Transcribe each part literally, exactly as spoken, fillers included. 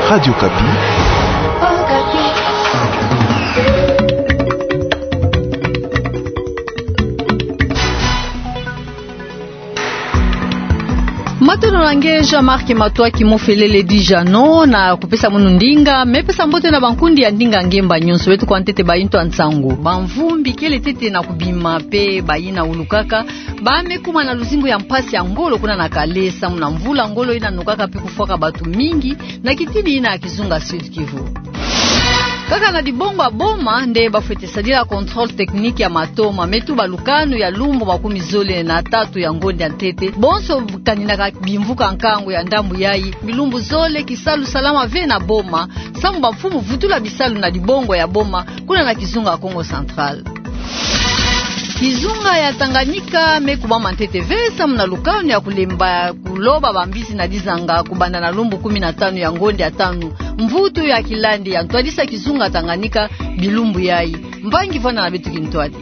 Radio Kapi. Matono langeja marki matwa ki mofelele dijano na kupesa munu ndinga mepesa mbote na bankundi ya ndinga ngemba nyonso wetu kwa ntete bayinto antsango banvumbi kele tete na kubima pe bayina ulukaka bame kuma na luzingo ya mpasi ya ngolo kuna na kalesa muna mvula ngolo ina nukaka pe kufuaka batu mingi na kitini ina akizunga Sud Kivu. Kaka na dibongo boma nde bafete sadira contrôle technique ya matoma metu balukano ya lumbu makumi zole na tatu ya ngonde antete bonso kanina bimvuka nkango ya ndambu yayi bilumbu zole kisalu salama ve na boma samu bafumu vutula bisalu na dibongo ya boma kuna na kizunga Kongo Central. Kizunga ya Tanganyika mekubama ntete vesa mna lukano ya kulemba kuloba bambisi na dizanga kubanda na lumbu kumi na tano ya ngonde ya tano mvutu ya kilandi ya ntwadisa kizunga Tanganyika bilumbu yayi mbangi vana na betu kintwadi.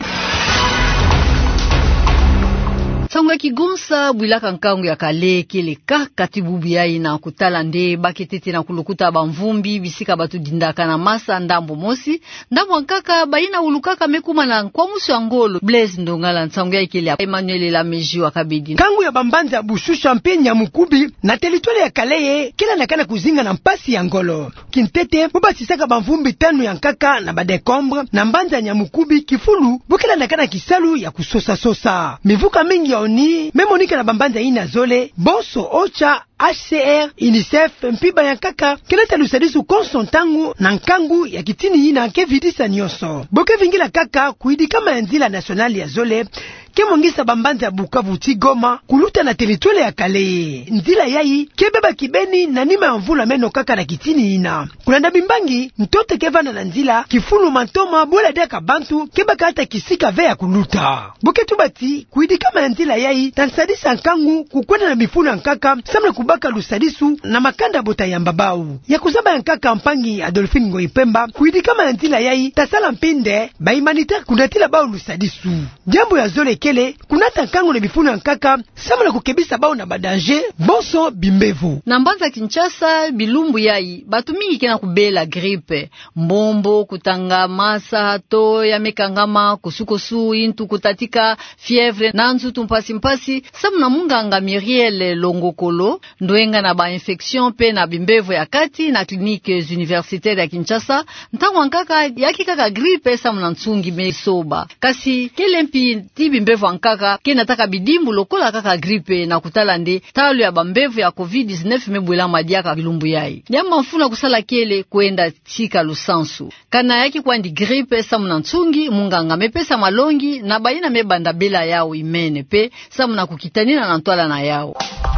Sangu ya kigonsa builaka nkangu ya kale kele kakati bubu yayi na kutala nde baketete na kulukuta bamvumbi bisika batu dindaka na masa ndambo mosi ndambo nkaka bayina ulukaka mekuma na kwa musu ya ngolo Blaise Ndongala sangu ya ikele Emmanuel Lameji wa Kabedi kangu ya bambanza bushusha mpenya mukubi na teritwale ya kaleye kila nakana kuzinga na mpasi ya ngolo kintete buba sisaka bamvumbi tanu ya nkaka na badekombre na mbanza nyamukubi kifulu bukila nakana kisalu ya kusosa sosa mivuka mingi oni memonika na bambanza ina zole bonso ocha H C R UNICEF mpiba ya kaka keleta lusadisu konsontangu na nkangu ya kitini ina kevidisa nyoso boke vingila kaka kuidi kama ya nzila nationali ya zole kemongisa bambanza ya Bukavu Tigoma kuluta na teritwale ya kale nzila yayi kebeba kibeni na nima ya mvula meno kaka na kitini ina kulanda bimbangi mtote kevana na nzila kifulu mantoma bola deka bantu kebaka hata kisika ve ya kuluta boke tubati kuidi kama ya nzila yayi tansadisa nkangu kukwenda na mifuna nkaka samna kubaka lusadisu na makanda bota ya mbabau ya kuzaba ya nkaka mpangi Adolphine Ngoipemba kuidi kama ya nzila yayi tasala mpinde ba humanitaire kunatila bao lusadisu jambo ya zole kele kunata nkangu na bifuna nkaka samna kukebisa bao na badanje bonso bimbevu na mbanza Kinshasa bilumbu yayi batu mingi kena kubela gripe mbombo kutanga masa to ya mekangama kusukosu intu kutatika fievre na nzutu mpasi mpasi samna munganga Miriel Longokolo ndoenga na ba infection pe na bimbevu ya kati na cliniques universitaires ya Kinshasa ntango nkaka yaki kaka gripe samna nsungi mesoba kasi kelempi ti bimbevu nkaka kena taka bidimbu lokola kaka gripe na kutala nde talo ya bambevu ya covid dix-neuf mebwela madiaka bilumbu yayi nyamba mfuna kusala kele kwenda chika lusansu kana yaki kwa ndi gripe samna nsungi munganga mepesa malongi na bayina mebanda bela yao imene pe samna kukitanina na ntwala na yao.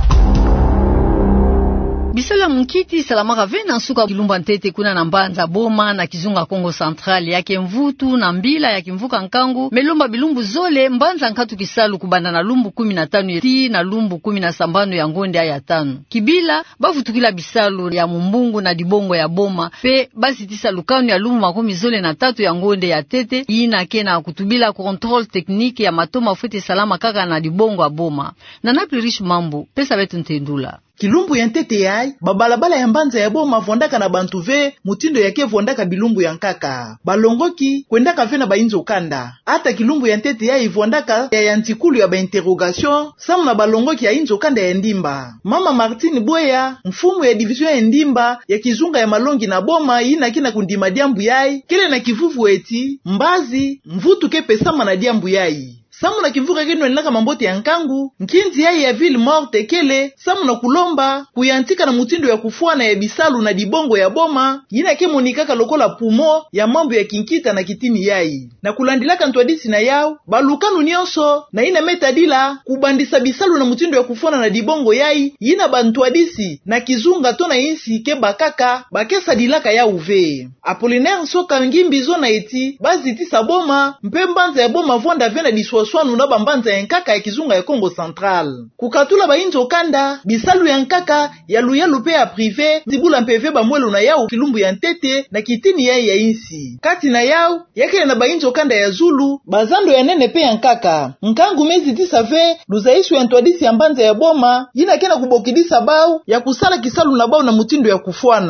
Bisala mukiti salamaka vena suka kilumba ntete kuna na mbanza boma na kizunga Kongo Central yake mvutu na mbila ya kimvuka nkangu melomba bilumbu zole mbanza nkatu kisalu kubanda na lumbu kumi na tano ti na lumbu kumi na sambano ya ngonde ya tano kibila bavutukila bisalu ya mumbungu na dibongo ya boma pe basi tisa lukanu ya lumbu makumi zole na tatu ya ngonde ya tete ina kena kutubila contrôle technique ya matoma fute salama kaka na dibongo ya boma na napi riche mambo pesa betu ntendula kilumbu ya ntete yai babalabala ya mbanza ya boma vondaka na bantu ve mutindo yake vondaka bilumbu ya nkaka balongoki kwendaka ve na bainzo kanda ata kilumbu ya ntete yai vondaka ya yantikulu ya bainterrogation samu na balongoki ya inzo kanda ya ndimba mama Martine Boya mfumu ya division ya ndimba ya kizunga ya malongi na boma ina kina kundima diambu yai kile na kivuvu eti mbazi mvutu kepe sama na diambu yai samu na kivuka kino nilaka mambote ya nkangu nkinzi yai ya ville morte kele samu na kulomba kuyantika na mutindo ya kufuana ya bisalu na dibongo ya boma yina kemo nikaka lokola pumo ya mambo ya kinkita na kitimi yai na kulandilaka ntwadisi na yao balukanu nyonso na ina metadila kubandisa bisalu na mutindo ya kufuana na dibongo yai yina bantwadisi na kizunga to na insi ke bakaka bakesa dilaka ya uve Apollinaire Soka ngimbi zona eti baziti saboma mpembanza ya boma vonda vena diswa swanu na bambanza ya nkaka ya kizunga ya Kongo Central kukatula ba inzo kanda bisalu ya nkaka ya luyalu pe ya privé zibula mpeve ba mwelu na yao kilumbu ya ntete na kitini ya ya insi kati na yao yake na ba inzo kanda ya Zulu bazando ya nene pe ya nkaka nkangu mezi tisa ve luzaisu ya ntwadisi ya mbanza ya boma yina kena kubokidisa bao ya kusala kisalu na bao na mutindo ya kufuana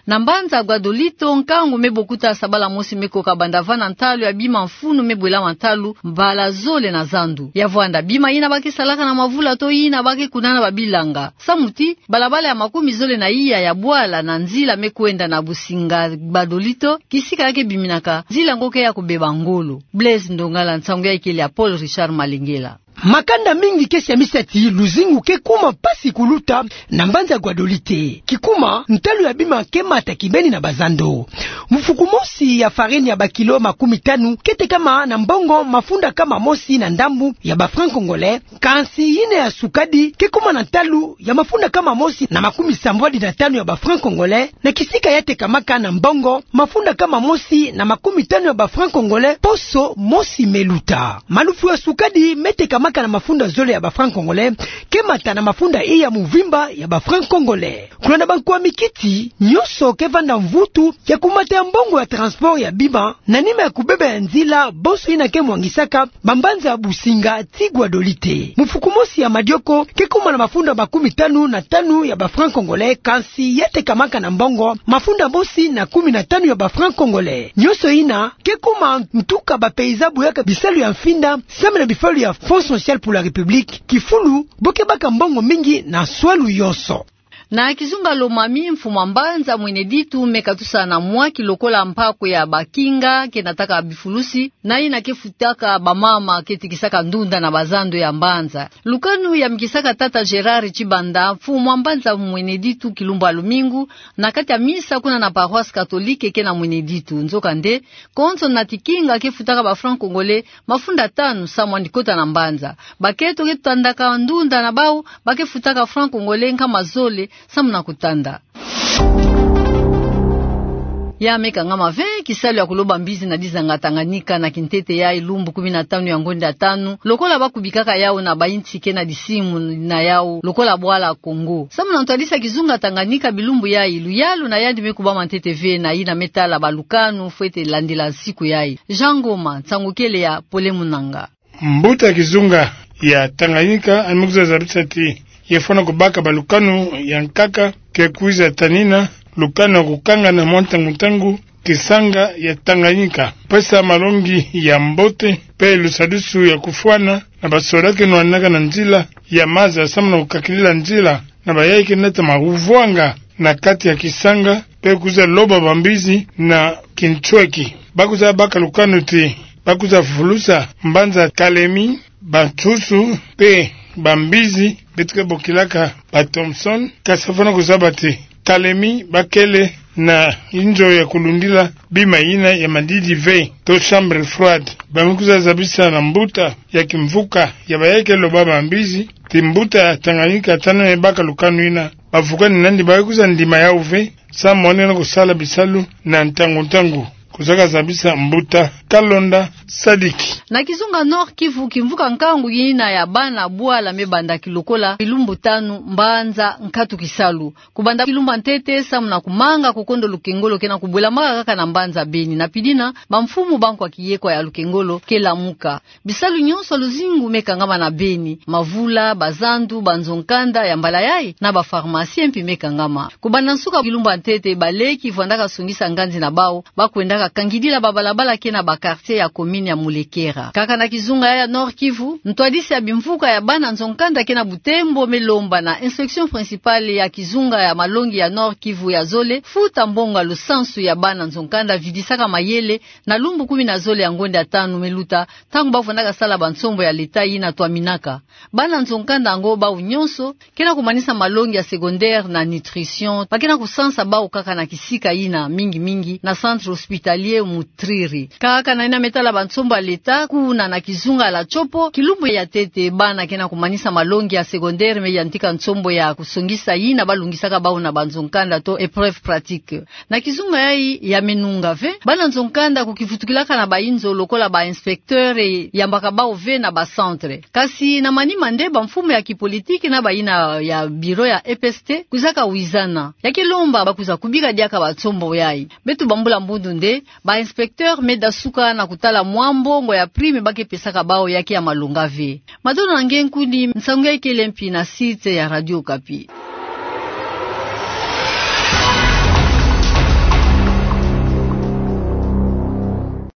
Na mbanza Guadolito nkangu mebokuta sabala mosi meko kabandavana ntalu ya bima mfunu mebwela mantalu mbala zole na zandu. Yavwanda bima ina baki salaka na mavula to ina baki kunana babilanga. Samuti balabala ya makumi zole na iya ya bwala na nzila mekwenda na Businga Guadolito kisika yake biminaka zila ngoke ya kubeba ngolo. Blaise Ndongala nsangu ya ikili ya Paul Richard Malingela. Makanda mingi kesi ya misati luzingu ke kuma pasi kuluta na mbanza Guadolite. Kikuma ntalu ya bima kema takibeni na bazando. Mfuku mosi ya farini ya bakilo makumi tanu kete kama na mbongo mafunda kama mosi na ndambu ya bafran kongole. Kansi ine ya sukadi kekuma na ntalu ya mafunda kama mosi na makumi sambwadi na tanu ya bafran kongole. Na kisika yate kamaka na mbongo mafunda kama mosi na makumi tanu ya bafran kongole poso mosi meluta. Malufu ya sukadi mete kama na mafunda zole ya bafran kongole kemata na mafunda iya muvimba ya bafran kongole. Kulanda banku wa mikiti nyoso kevanda mvutu ya kumata ya mbongo ya transport ya bima na nima ya kubeba ya nzila boso ina ke mwangisaka bambanza Businga ti Guadolite. Mfuku mosi ya madioko kekuma na mafunda makumi tanu na tanu ya bafran kongole kansi yete kamaka na mbongo mafunda mosi na kumi na tanu ya bafran kongole. Nyoso ina kekuma mtuka bapeizabu yaka bisalu ya mfinda same na bifalu ya Fonds Social pour la République kifulu boke baka mbongo mingi na swalu yoso. Na kizunga lomami mfuma mbanza mwene ditu mekatusa na mwaki lokola mpako ya bakinga kenataka bifulusi na ina kefutaka bamama ketikisaka ndunda na bazando ya mbanza. Lukanu ya mkisaka tata Gerard Chibanda mfuma mbanza mwene ditu kilumba lumingu na kati ya misa kuna na paroisse katolike kena mwene ditu nzoka nde konso na tikinga kefutaka ba franc congolais mafunda tanu samwa ndikota na mbanza. Baketo ketandaka ndunda na bao bakefutaka franc congolais kama zole samuna kutanda. Ya meka ngama ve kisalu ya kuloba mbizi na dizanga Tanganyika na kintete ya ilumbu kumi na tano ya ngonde atanu lokola bakubikaka yao na bainti kena disimu na yao lokola bwala Kongo. Samuna ntadisa kizunga Tanganyika bilumbu ya ilu yalu na yandi mekuba mantete ve na ina metala balukanu fwete landila siku yai. Jangoma tsangukele ya Pole Munanga. Mbuta kizunga ya Tanganyika amekuza zabisati yefona kubaka balukanu ya nkaka kekuiza tanina lukano kukanga na monta mutangu kisanga ya Tanganyika pesa malongi ya mbote pe lusadusu ya kufuana na basorake nwanaka na njila ya maza samna kukakilila njila na bayaike neta mahuvuanga na kati ya kisanga pe kuza loba bambizi na kinchweki bakuza baka lukano ti bakuza fulusa mbanza Kalemi Bantusu pe bambizi betuke bokilaka ba Thompson kasafana kuzabate Kalemi bakele na injo ya kulundila bima ina ya madidi ve to chambre froide bamikuza zabisa na mbuta ya kimvuka ya bayeke loba bambizi timbuta ya Tanganyika tano ya baka lukanu ina bafukani nandi bayekuza ndima ya uve sa mwone na kusala bisalu na ntangu ntangu kuzaka zabisa mbuta Kalonda Sadiki. Na kizunga Nord Kivu kimvuka nkangu yina ya bana bwala mebanda kilokola bilumbu tanu mbanza nkatu kisalu kubanda kilumba ntete samuna kumanga kukondo lukengolo kena kubwela maka kaka na mbanza Beni na pidina bamfumu banku akiyekwa ya lukengolo kela muka bisalu nyonso luzingu mekangama na Beni mavula bazandu banzonkanda ya mbala yai na ba pharmacie mpi mekangama kubanda nsuka kilumba ntete baleki vwandaka sungisa nganzi na bao bakwendaka kangidila babalabala kena ba quartier ya commune ya Mulekera. Kaka na kizunga ya Nord Kivu, ntwadisi ya bimvuka ya bana nzonkanda kena Butembo melomba na inspection principale ya kizunga ya malongi ya Nord Kivu ya zole, futa mbonga lusansu ya bana nzonkanda vidisaka mayele na lumbu kumi na zole ya ngonde atanu meluta, tangu bafundaka sala bansombo ya leta ina tuaminaka. Bana nzonkanda ango ba unyonso, kena kumanisa malongi ya secondaire na nutrition, pakena kusansa ba ukaka na kisika ina mingi mingi na centre hospitalier Mutriri. Kaka na ina metala bansomba leta kuna na kizunga la chopo kilumbu ya tete bana kena kumanisa malongi ya secondaire me yantika nsombo ya kusongisa ina balungisaka bao na banzonkanda to épreuve pratique. Na kizunga yai ya menunga ve bana nzonkanda kukifutukilaka na bainzo lokola ba inspecteur ya mbaka bao ve na ba centre. Kasi na manima ndeba mfumo ya kipolitiki na baina ya biro ya E P S T kuzaka wizana. Yaki lomba bakuza kubika diaka batsombo yai. Betu bambula mbundu nde ba inspecteur meda suka na kutala mwambo ya prime bake pesaka bao yake ya malunga ve. Madona ngenkundi msangu ya ikilempi na site ya Radio Kapi.